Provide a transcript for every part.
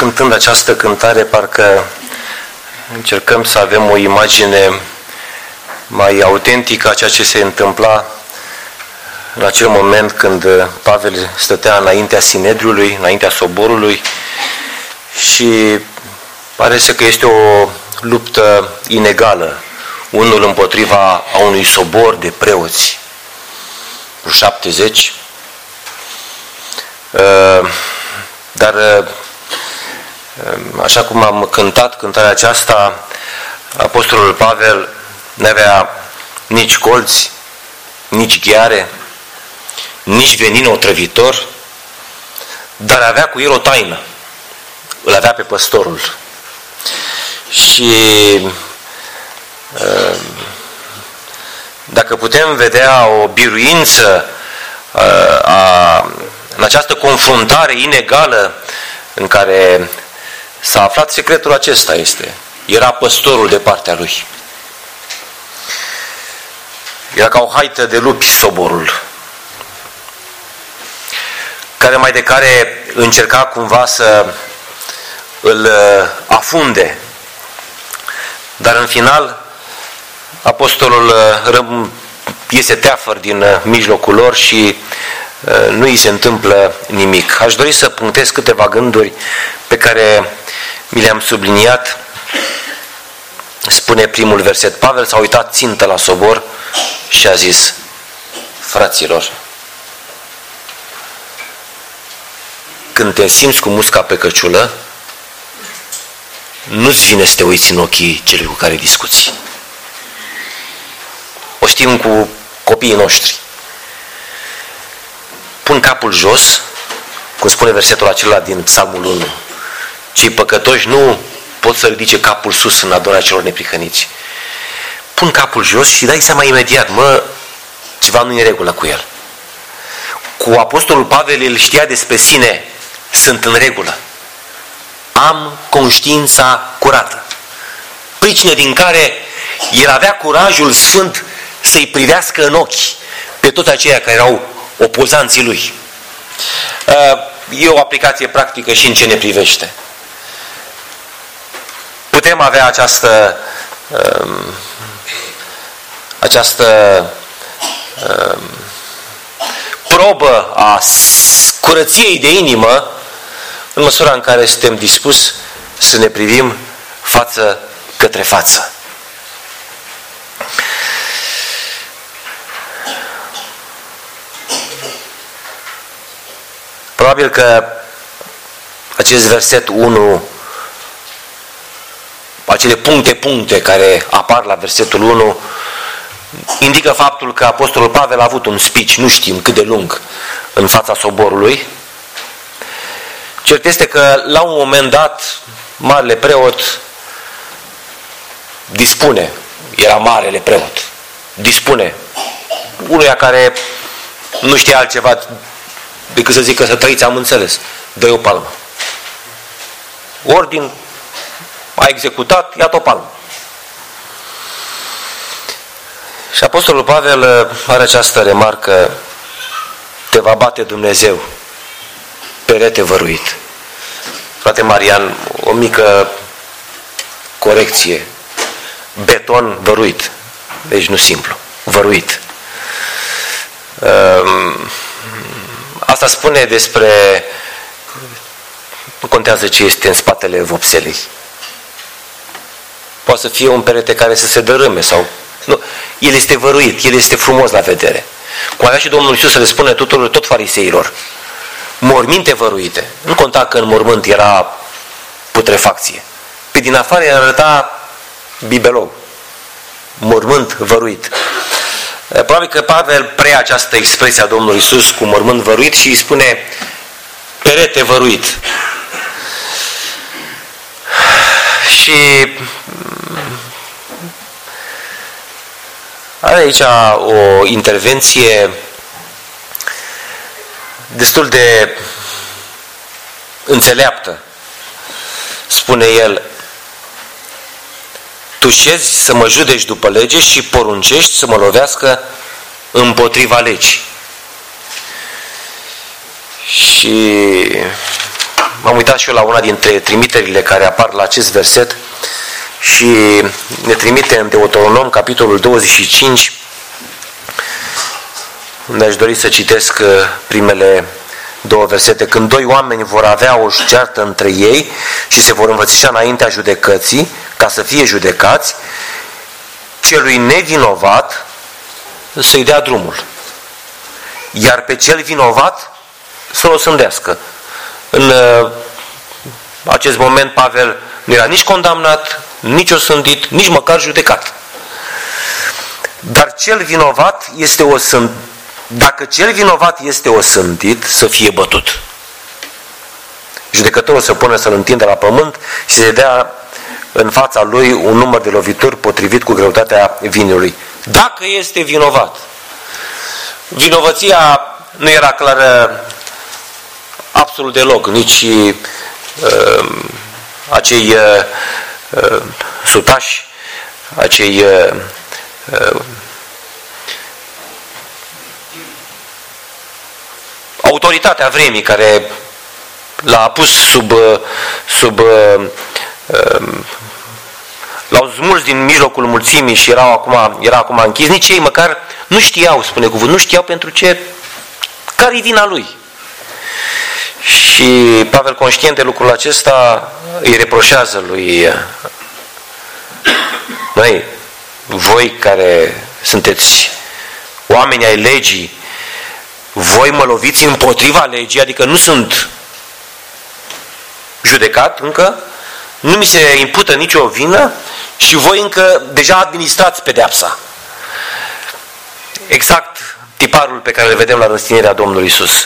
cântând această cântare, parcă încercăm să avem o imagine mai autentică a ceea ce se întâmpla în acel moment când Pavel stătea înaintea Sinedriului, înaintea soborului, și pare să că este o luptă inegală, unul împotriva a unui sobor de preoți, 70, dar așa cum am cântat cântarea aceasta, Apostolul Pavel n-avea nici colți, nici gheare, nici venin otrăvitor, dar avea cu el o taină. Îl avea pe păstorul. Și dacă putem vedea o biruință în această confruntare inegală în care s-a aflat, secretul acesta este: era păstorul de partea lui. Era ca o haită de lupi soborul, care mai de care încerca cumva să îl afunde. Dar în final, apostolul iese teafăr din mijlocul lor și nu îi se întâmplă nimic. Aș dori să punctez câteva gânduri pe care mi le-am subliniat. Spune primul verset: Pavel s-a uitat țintă la sobor și a zis: fraților, când te simți cu musca pe căciulă, nu-ți vine să te uiți în ochii celui cu care discuți. O știm cu copiii noștri. Pun capul jos, cum spune versetul acela din Psalmul 1. Cei păcătoși nu pot să ridice capul sus în adorarea celor neprihăniți. Pun capul jos și dai seama imediat: ceva nu e în regulă cu el. Cu apostolul Pavel, el știa despre sine: sunt în regulă. Am conștiința curată. Pricină din care el avea curajul sfânt să-i privească în ochi pe toți aceia care erau opozanții lui. E o aplicație practică și în ce ne privește. Putem avea această probă a curăției de inimă în măsura în care suntem dispuși să ne privim față către față. Probabil că acest verset 1, acele puncte care apar la versetul 1, indică faptul că apostolul Pavel a avut un speech, nu știm cât de lung, în fața soborului. Cert este că la un moment dat marele preot dispune, era marele preot, dispune unuia care nu știa altceva decât să zică: să trăiți, am înțeles, dă-i o palmă. Ordin a executat, ia-te o palmă. Și apostolul Pavel are această remarcă: te va bate Dumnezeu, perete văruit. Frate Marian, o mică corecție: beton văruit, deci nu simplu, văruit. Asta spune despre, nu contează ce este în spatele vopselei. Poate să fie un perete care să se dărâme sau nu, el este văruit, el este frumos la vedere. Cum avea și Domnul Iisus să le spune tot fariseilor: morminte văruite. Nu conta că în mormânt era putrefacție. Pe din afară arăta bibelou. Mormânt văruit. Probabil că Pavel preia această expresie a Domnului Iisus cu mormânt văruit și îi spune: perete văruit. Și are aici o intervenție destul de înțeleaptă. Spune el: tu șezi să mă judeci după lege și poruncești să mă lovească împotriva legii. Și m-am uitat și eu la una dintre trimiterile care apar la acest verset și ne trimite în Deuteronom, capitolul 25, unde aș dori să citesc primele două versete. Când doi oameni vor avea o ceartă între ei și se vor învățișa înaintea judecății, ca să fie judecați, celui nevinovat să-i dea drumul, iar pe cel vinovat să-l osândească. În acest moment Pavel nu era nici condamnat, nici osândit, nici măcar judecat. Dar cel vinovat este osândit. Dacă cel vinovat este osândit, să fie bătut. Judecătorul să pună să-l întindă la pământ și să dea în fața lui un număr de lovituri potrivit cu greutatea vinului. Dacă este vinovat. Vinovăția nu era clară absolut deloc, nici acei sutași, acei autoritatea vremii care l-a pus l-au smuls din mijlocul mulțimii și era acum închis, nici ei măcar nu știau, spune cuvânt, nu știau pentru ce, care-i vina lui. Și Pavel, conștient de lucrul acesta, îi reproșează lui: măi, voi care sunteți oameni ai legii, voi mă loviți împotriva legii, adică nu sunt judecat încă, nu mi se impută nicio vină și voi încă deja administrați pedeapsa. Exact tiparul pe care îl vedem la răstignirea Domnului Iisus.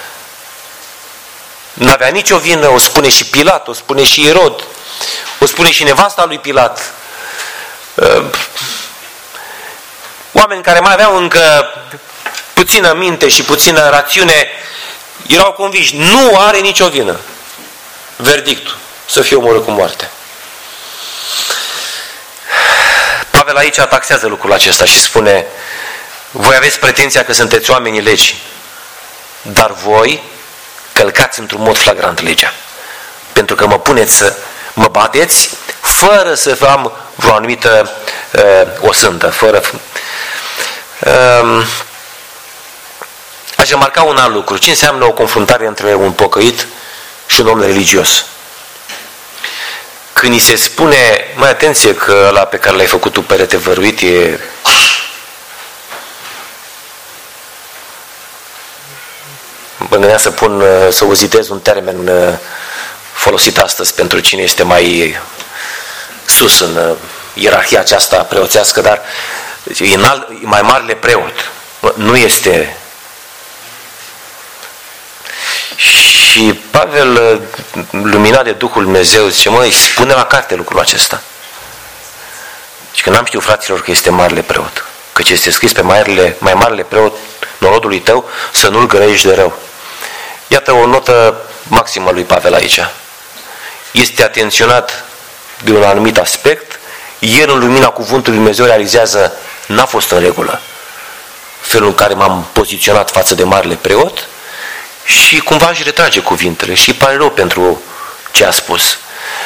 N-avea nicio vină, o spune și Pilat, o spune și Irod, o spune și nevasta lui Pilat. Oameni care mai aveau încă puțină minte și puțină rațiune erau convinși, nu are nicio vină. Verdictul, să fie omorât cu moarte. Pavel aici ataxează lucrul acesta și spune: voi aveți pretenția că sunteți oamenii legii, dar voi călcați într-un mod flagrant legea. Pentru că mă puneți să mă bateți fără să am vreo anumită osândă, aș remarca un alt lucru. Ce înseamnă o confruntare între un pocăit și un om religios? Când îi se spune, mai atenție că ăla pe care l-ai făcut tu perete văruit e... Mă gândeam să uzitez un termen folosit astăzi pentru cine este mai sus în ierarhia aceasta preoțească, dar e mai marele preot. Nu este... Și Pavel, luminat de Duhul Dumnezeu, zice: măi, spune la carte lucrul acesta. Și că n-am știut, fraților, că este marele preot. Căci este scris pe mai marele preot norodului tău să nu-l gărești de rău. Iată o notă maximă lui Pavel aici. Este atenționat de un anumit aspect, el în lumina cuvântului Dumnezeu realizează: n-a fost în regulă felul în care m-am poziționat față de marele preot, și cumva își retrage cuvintele și îi pare rău pentru ce a spus.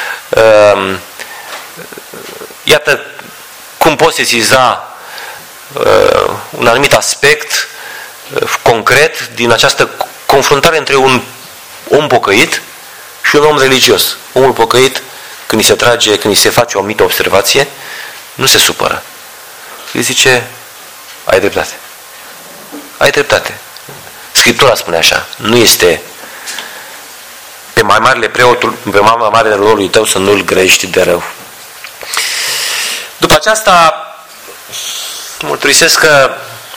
Iată cum poți sesiza un anumit aspect concret din această confruntare între un om pocăit și un om religios. Omul pocăit, când îi se trage, când îi se face o anumită observație, nu se supără. Îi zice: ai dreptate. Ai dreptate. Scriptura spune așa: nu este pe mai marele preotul, pe mai marele rolului tău să nu-l grești de rău. După aceasta mărturisesc că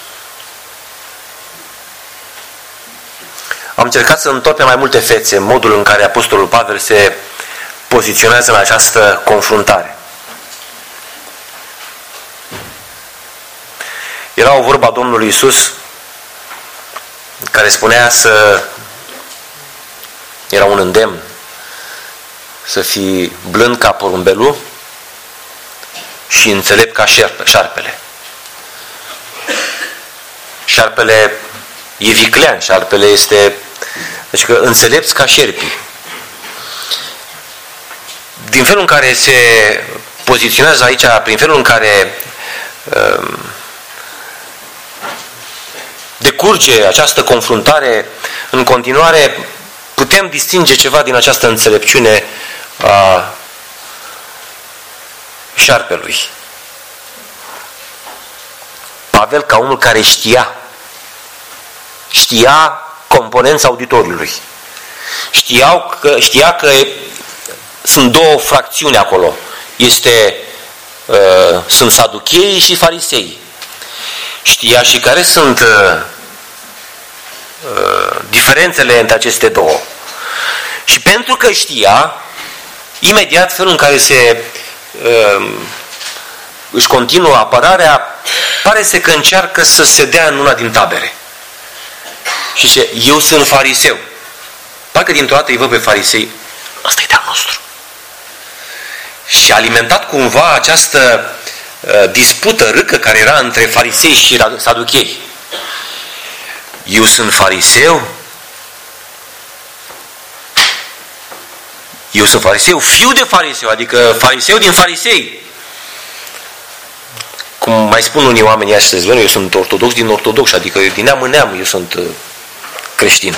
am încercat să întorc pe mai multe fețe modul în care Apostolul Pavel se poziționează în această confruntare. Era o vorba Domnului Iisus care spunea era un îndemn să fii blând ca porumbelul și înțelept ca șarpele. Șarpele e viclean, șarpele este... Deci că înțelepți ca șerpii. din felul în care se poziționează aici, prin felul în care decurge această confruntare, în continuare putem distinge ceva din această înțelepciune a șarpelui. Pavel, ca unul care știa componența auditoriului. Știa că sunt două fracțiuni acolo. Sunt saducheii și farisei. Știa și care sunt diferențele între aceste două. Și pentru că știa, imediat felul în care își continuă apărarea, pare să că încearcă să se dea în una din tabere. Și zice, eu sunt fariseu. Parcă dintr-o dată îi văd pe farisei, ăsta e de-al nostru. Și a alimentat cumva această dispută râcă care era între farisei și saduchei. Eu sunt fariseu, fiu de fariseu, adică fariseu din farisei. Cum mai spun unii oameni astăzi, eu sunt ortodox din ortodox, adică din neam în neam eu sunt creștin.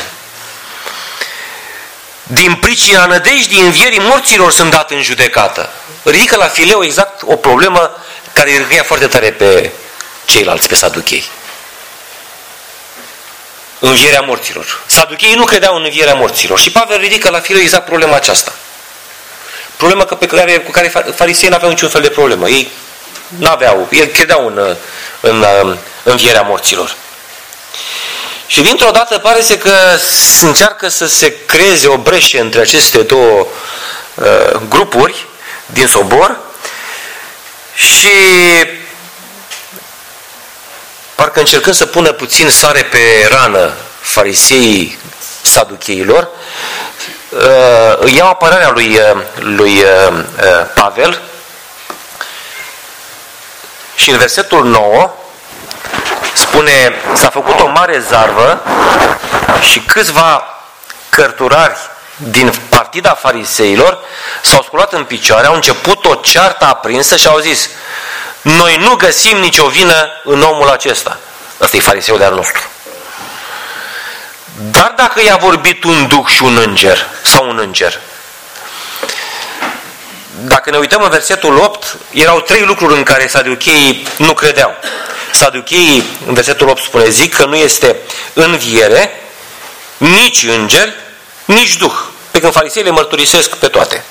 Din pricina nădejdii învierii morților sunt dat în judecată. Ridică la fileu exact o problemă care îi râgâia foarte tare pe ceilalți, pe saduchei. Învierea morților. Saducheii nu credeau în învierea morților. Și Pavel ridică la fileu exact problema aceasta. Problema cu care fariseii nu aveau niciun fel de problemă. Ei credeau în învierea morților. Și dintr-o dată pare că încearcă să se creeze o breșă între aceste două grupuri din sobor și parcă încercând să pună puțin sare pe rană fariseii saducheilor, iau apărarea lui Pavel și în versetul 9 spune, s-a făcut o mare zarvă și câțiva cărturari din partida fariseilor s-au sculat în picioare, au început o ceartă aprinsă și au zis, noi nu găsim nicio vină în omul acesta. Ăsta e fariseul de-al nostru. Dar dacă i-a vorbit un duh și un înger, sau un înger, dacă ne uităm în versetul 8, erau 3 lucruri în care saducheii nu credeau. Saducheii, în versetul 8 spune, zic că nu este înviere, nici înger, nici duh. Pe când fariseii le mărturisesc pe toate.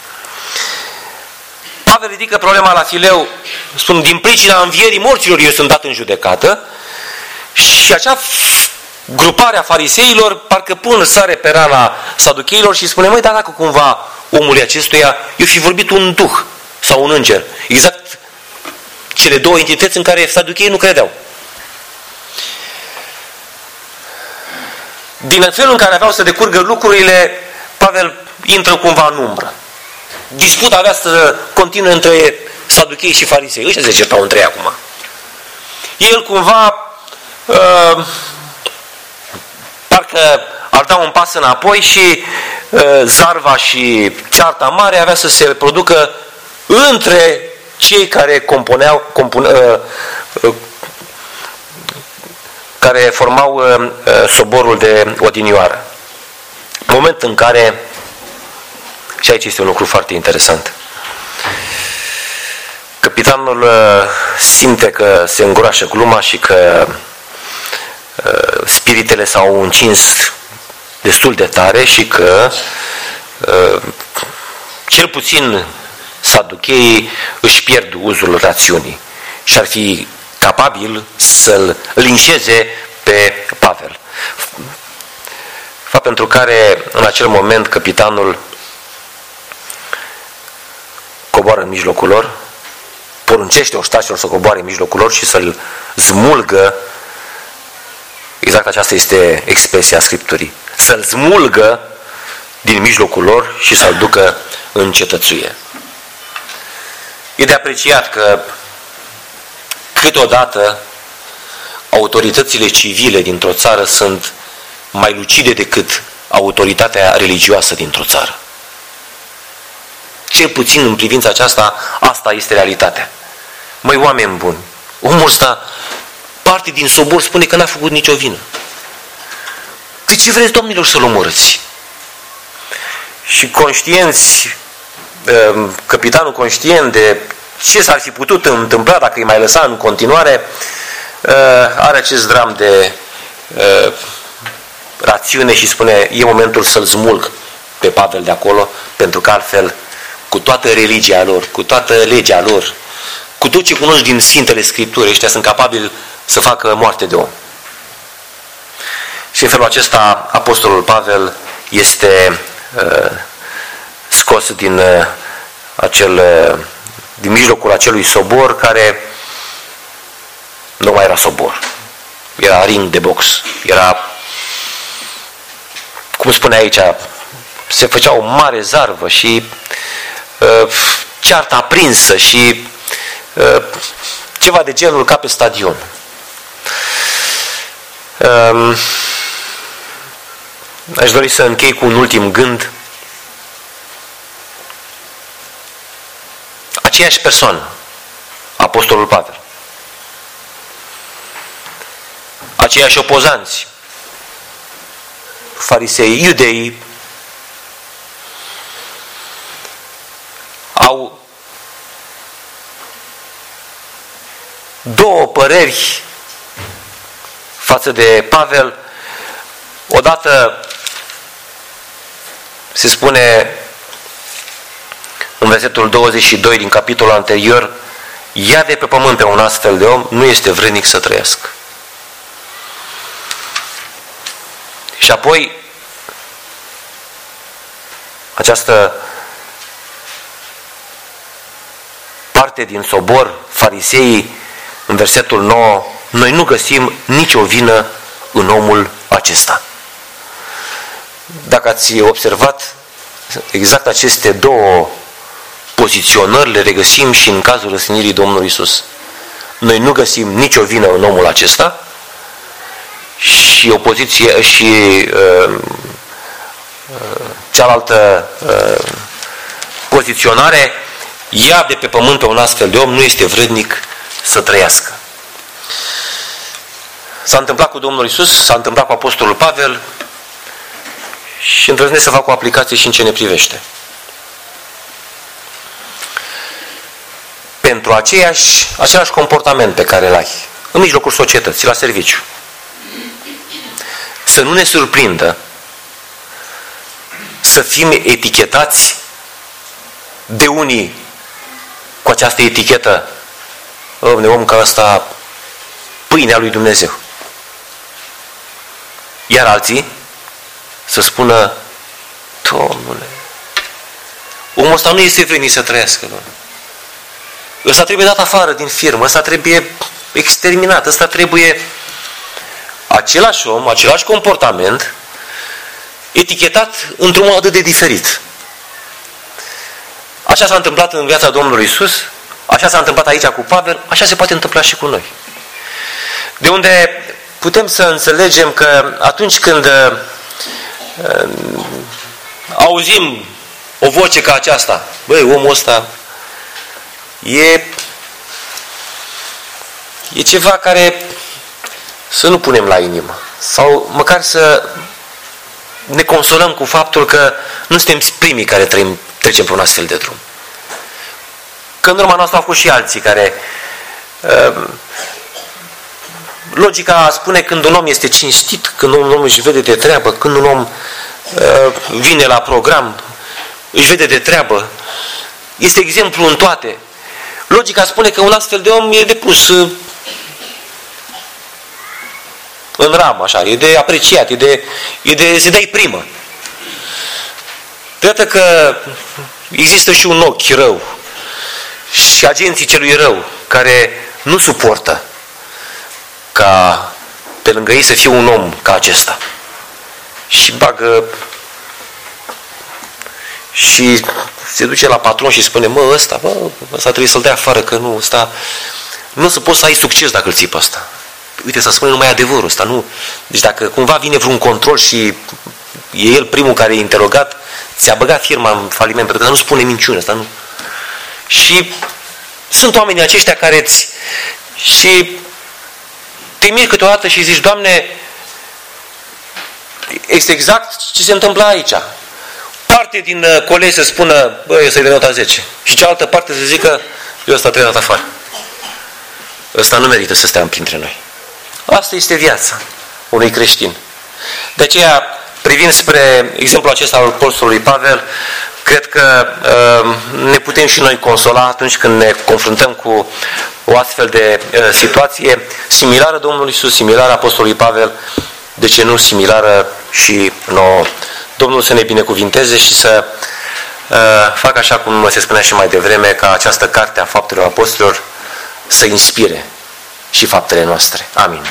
Pavel ridică problema la fileu, spun, din pricina învierii morților eu sunt dat în judecată, și acea grupare a fariseilor parcă pun sare pe rana saducheilor și spune, măi, dar dacă cumva omului acestuia i-o fi vorbit un duh sau un înger, exact cele două entități în care saducheii nu credeau. Din felul în care aveau să decurgă lucrurile, Pavel intră cumva în umbră. Disputa avea să continue între saduchei și farisei. Ăștia se certau între ei acum. El cumva parcă ar da un pas înapoi și zarva și cearta mare avea să se producă între cei care care formau soborul de odinioară. Moment în care, și aici este un lucru foarte interesant, capitanul simte că se îngroașă gluma și că spiritele s-au încins destul de tare și că cel puțin saducheii își pierd uzul rațiunii și ar fi capabil să-l linșeze pe Pavel. Fapt pentru care în acel moment capitanul coboară în mijlocul lor, poruncește oștașilor să coboare în mijlocul lor și să-l smulgă, exact aceasta este expresia Scripturii, să-l smulgă din mijlocul lor și să-l ducă în cetățuie. E de apreciat că câteodată autoritățile civile dintr-o țară sunt mai lucide decât autoritatea religioasă dintr-o țară. cel puțin în privința aceasta, asta este realitatea. Măi, oameni buni, omul ăsta, parte din sobor, spune că n-a făcut nicio vină. De ce vreți, domnilor, să-l omorâți? Și conștienți, capitanul conștient de ce s-ar fi putut întâmpla dacă îi mai lăsa în continuare, are acest dram de rațiune și spune, e momentul să-l smulg pe Pavel de acolo, pentru că altfel, cu toată religia lor, cu toată legea lor, cu tot ce cunosc din Sfintele Scripturi, ăștia sunt capabili să facă moarte de om. Și în felul acesta, Apostolul Pavel este scos din mijlocul acelui sobor care nu mai era sobor. Era ring de box. Era, cum spune aici, se făcea o mare zarvă și ceartă aprinsă și ceva de genul ca pe stadion. Aș dori să închei cu un ultim gând. Aceeași persoană, Apostolul Pavel, aceiași opozanți, farisei, iudeii, au două păreri față de Pavel. Odată se spune în versetul 22 din capitolul anterior, ia de pe pământ pe un astfel de om, nu este vrednic să trăiască. Și apoi această parte din sobor, fariseii, în versetul 9, noi nu găsim nicio vină în omul acesta. Dacă ați observat, exact aceste două poziționări le regăsim și în cazul răstignirii Domnului Iisus. Noi nu găsim nicio vină în omul acesta și opoziție și cealaltă poziționare, ia de pe pământ pe un astfel de om, nu este vrednic să trăiască. S-a întâmplat cu Domnul Iisus, s-a întâmplat cu Apostolul Pavel și îndrăznesc să fac o aplicație și în ce ne privește. Pentru același comportament pe care îl ai în mijlocul societății, la serviciu, să nu ne surprindă să fim etichetați de unii cu această etichetă, om ca ăsta, pâinea lui Dumnezeu. Iar alții să spună, Domnule, omul ăsta nu este vrednic să trăiască, Doamne. Ăsta trebuie dat afară din firmă, ăsta trebuie exterminat, ăsta trebuie același om, același comportament, etichetat într-un mod atât de diferit. Așa s-a întâmplat în viața Domnului Iisus, așa s-a întâmplat aici cu Pavel, așa se poate întâmpla și cu noi. De unde putem să înțelegem că atunci când auzim o voce ca aceasta, băi, omul ăsta e ceva care să nu punem la inimă. Sau măcar să ne consolăm cu faptul că nu suntem primii care trecem pe un astfel de drum. Că în urma noastră au fost și alții care logica spune când un om este cinstit, când un om își vede de treabă, când un om vine la program, își vede de treabă, este exemplu în toate. Logica spune că un astfel de om e de pus în ramă, așa, e de apreciat, se dă-i primă. Iată că există și un ochi rău și agenții celui rău care nu suportă ca pe lângă ei să fie un om ca acesta. Și bagă și se duce la patron și spune, ăsta trebuie să-l dea afară, că nu, nu se poți să ai succes dacă îl ții pe ăsta. Uite, să spune numai adevărul ăsta, nu. Deci dacă cumva vine vreun control și e el primul care e interogat, ți-a băgat firma în faliment pentru că nu spune minciună. Asta nu. Și sunt oamenii aceștia care îți... Și te miri câteodată și zici, Doamne, este exact ce se întâmplă aici. Parte din colegi să spună, băi, eu să-i dai nota 10. Și cealaltă parte să zică, eu ăsta trebuie dat afară. Ăsta nu merită să stea printre noi. Asta este viața unui creștin. De aceea, privind spre exemplul acesta al apostolului Pavel, cred că ne putem și noi consola atunci când ne confruntăm cu o astfel de situație similară Domnului Iisus, similară apostolului Pavel, de ce nu similară și nouă. Domnul să ne binecuvinteze și să facă așa cum se spunea și mai devreme, ca această carte a faptelor apostolilor să inspire și faptele noastre. Amin.